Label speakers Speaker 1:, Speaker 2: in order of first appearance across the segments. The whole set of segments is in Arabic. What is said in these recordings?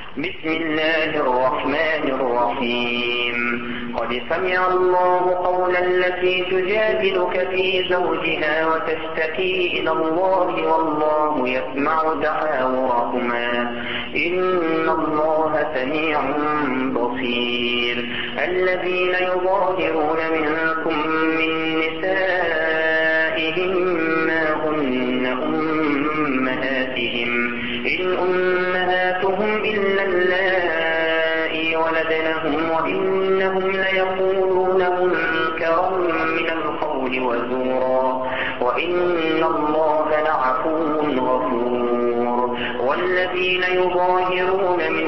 Speaker 1: بسم الله الرحمن الرحيم. قد سمع الله قول التي تجادلك في زوجها وتشتكي إلى الله والله يسمع تحاوركما إن الله سميع بصير. الذين يظاهرون منكم من نسائهم ما هن أمهاتهم إن أمهاتهم إلا اللائي ولدنهم وإنهم ليقولون منكرا من القول وزورا وإن الله لعفو غفور. والذين يظاهرون من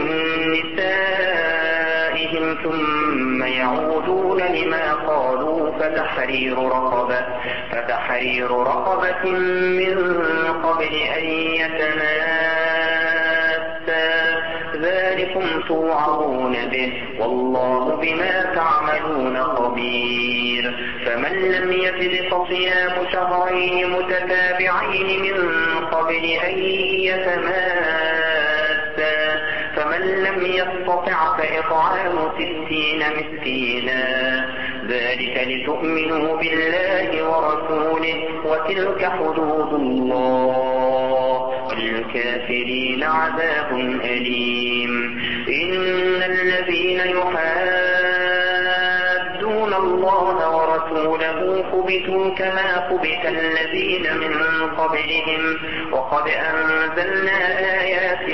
Speaker 1: نسائهم ثم يعودون لما قالوا فتحرير رقبة من قبل أن يتماسا ذلكم توعظون به والله بما تعملون خبير. فمن لم يجد فصيام شهرين متتابعين من قبل أن يتماسا فمن لم يستطع فإطعام 60 مسكينا ذلك لتؤمنوا بالله ورسوله وتلك حدود الله وللكافرين عذاب أليم. إن الذين يحادون الله ورسوله كبتوا كما كبت الذين من قبلهم وقد أنزلنا آيات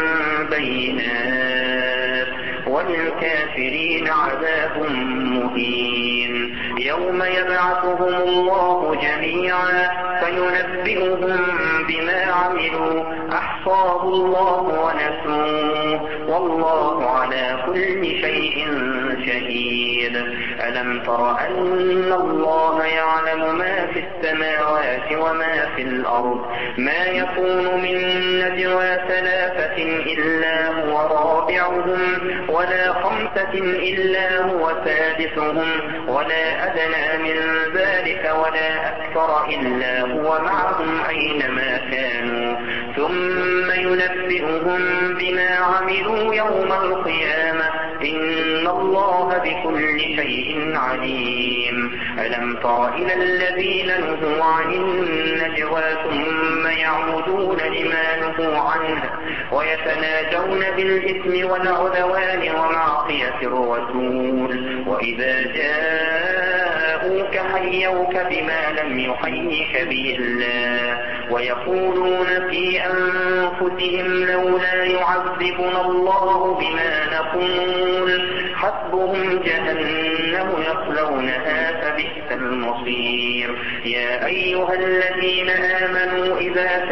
Speaker 1: بينات وللكافرين عذاب مهين. يوم يبعثهم الله جميعا فينبئهم بما عملوا أحصاه الله ونسوه والله على كل شيء شهيد. ألم تر أن الله يعلم ما في السماوات وما في الأرض ما يكون من نجوى 3 إلا هو رابعهم ولا 5 إلا هو سادسهم ولا أدنى من ذلك ولا أكثر إلا هو معهم أينما كانوا ثم ينبئهم بما عملوا يوم القيامة إن الله بكل شيء عليم. ألم تر إلى الذين نهوا عن النجوى ثم يعودون لما نهوا عنه ويتناجون بالإثم والعدوان ومعصية الرسول وإذا جاءوك حيوك بما لم يحيك به الله ويقولون في أنفسهم لولا يعذبنا الله بما نقول حسبهم جهنم يصلونها فبئس المصير. يا أيها الذين آمنوا إذا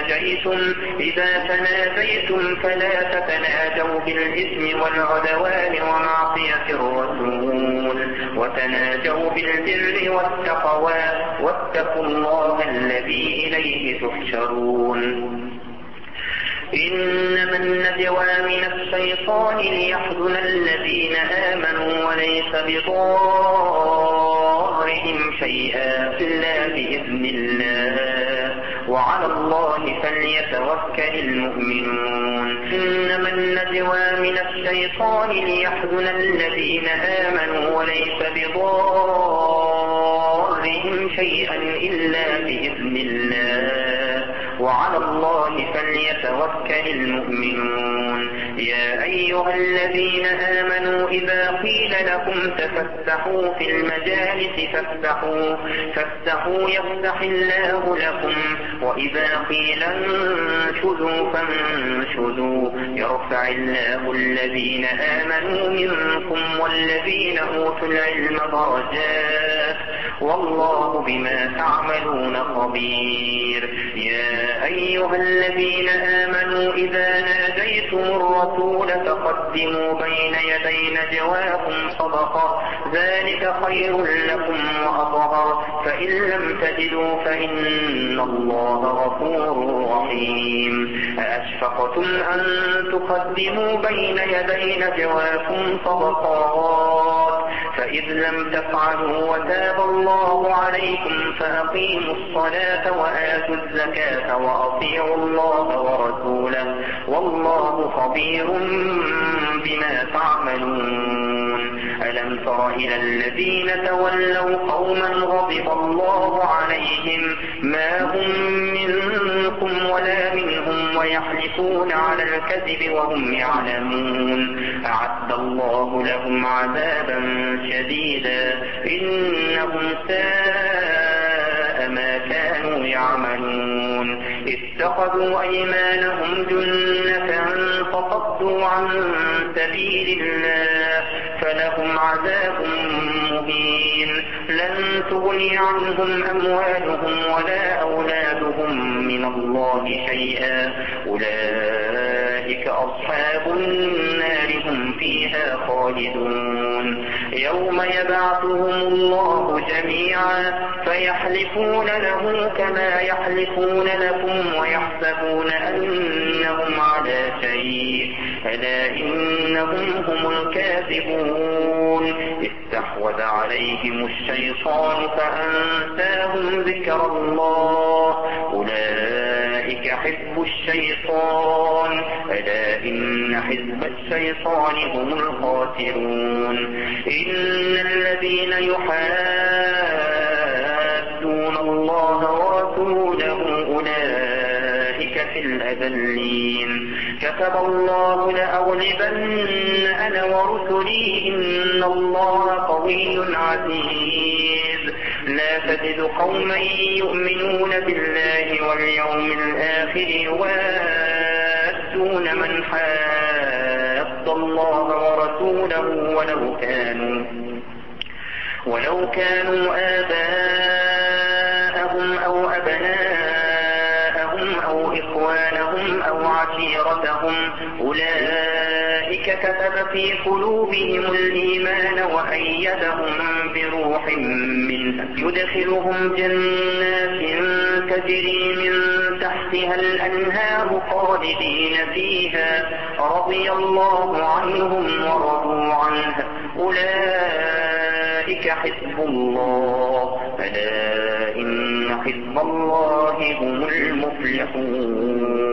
Speaker 1: تناجيتم فلا تتناجوا بالإثم والعدوان ومعصية الرسول وتناجوا بالبر والتقوى واتقوا الله الذي إليه تحشرون. إنما النجوى من الشيطان ليحزن الذين آمنوا وليس بضارهم شيئا إلا بإذن الله وعلى الله فليتوكل المؤمنون. إنما النجوى من الشيطان ليحزن الذين آمنوا وليس بضارهم شيئا إلا بإذن الله وعلى الله فليتوكل المؤمنون. يا أيها الذين آمنوا إذا قيل لكم تفسحوا في المجالس فافسحوا يفسح الله لكم وإذا قيل انشزوا فانشزوا يرفع الله الذين آمنوا منكم والذين أوتوا العلم درجات والله بما تعملون خبير. يا أيها الذين آمنوا إذا ناجيتم الرسول فقدموا بين يدي نجواكم صدقة ذلك خير لكم وأطهر فإن لم تجدوا فإن الله غفور رحيم. أأشفقتم أن تقدموا بين يدي نجواكم صدقات فإذ لم تفعلوا وتاب الله عليكم فأقيموا الصلاة وآتوا الزكاة وأطيعوا الله ورسوله والله خبير بما تعملون. ألم تر إلى الذين تولوا قوما غضب الله عليهم ما هم منكم ولا منهم ويحلفون على الكذب وهم يعلمون أعد الله لهم عذابا شديدا إنهم ساء ما كانوا يعملون. اتخذوا أيمانهم جنة فصدوا عن سبيل الله فلهم عذاب مهين لن تغني عنهم أموالهم ولا أولادهم من الله شيئا أولئك أصحاب النار هم فيها خالدون. يوم يبعثهم الله جميعا فيحلفون له كما يحلفون لكم ويحسبون أنهم على شيء ألا إنهم هم الكاذبون. استحوذ عليهم الشيطان فأنساهم ذكر الله أولئك حزب الشيطان ألا إن حزب الشيطان هم الخاسرون. إن الذين يحادون الله ورسوله أولئك في الأذلين. كتب الله لأغلبن أنا ورسلي إن الله قوي عزيز. لا تجد قوما يؤمنون بالله واليوم الآخر يوادون من حاد الله ورسوله ولو كانوا آباءهم أو أبناءهم أو إخوانهم أو عشيرتهم أولئك كتب في قلوبهم الإيمان وأيدهم بروح منه يدخلهم جنات تجري من تحتها الأنهار خالدين فيها رضي الله عنهم ورضوا عنه أولئك حزب الله ألا إن حزب الله هم المفلحون.